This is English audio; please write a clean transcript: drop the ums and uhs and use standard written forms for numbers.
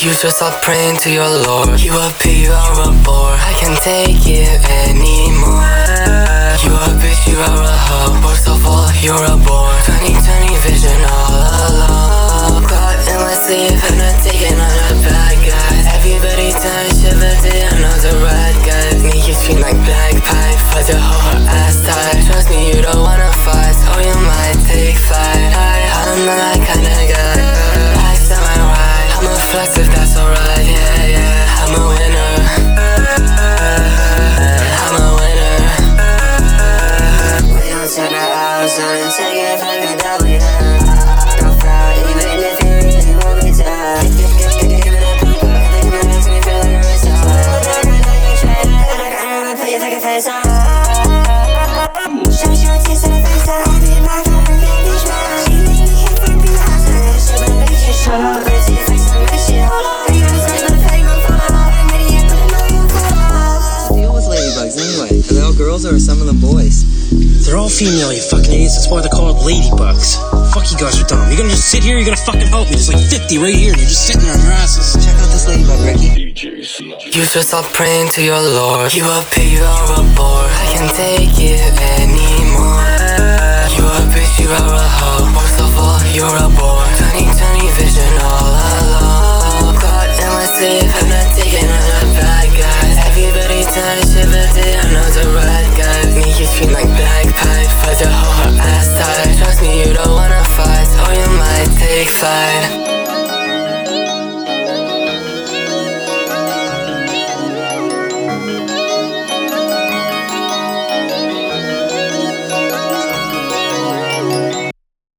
You should stop praying to your Lord. You a pig, you are a bore. I can't take it anymore. You a bitch, you are a hoe. Worst of all, you're a bore. 20/20 vision all alone. Caught in my sleep and I'm taking on a bad guy. Everybody telling shit, but they don't know the right guy. Niggas scream like black pipe, fuck the whole her ass tight. Trust me, you don't wanna fight, or you might take fight. I'm not that kind of guy. I stand my right. I'm a flex if that's alright, yeah, yeah. I'm a winner. I'm a winner. We don't turn our house on and take it from the W. Don't fraud, even if you really want me to. Give it a poop, everything that makes me feel like a rich dog. And I gotta put you like a face on. Show your teeth to the face, I'll be my favorite baby man. She make me hit from behind, she will make you shut up. Raise your face and make shit hold on. You gotta say the fake no fun. I'm an idiot, but I know you fall. Deal with ladybugs anyway. Are they all girls or are some of them boys? They're all female, you fucking idiots. That's why they're called ladybugs. Fuck you guys are dumb. You're gonna just sit here, you're gonna fucking help me. There's like 50 right here, and you're just sitting there on your asses. Check out this ladybug, Ricky. You should stop praying to your Lord. You a pig, you are a bore. I can't take it anymore. You a bitch, you are a hoe. Worst of all, you're a bore. 20/20 vision all alone. Caught in my sleep and I'm taking on a bad guy. Everybody telling shit, but they don't know the right guy. Niggas scream like black pipe, fuck the whole her ass tight. Trust me, you don't wanna fight, or you might take fight.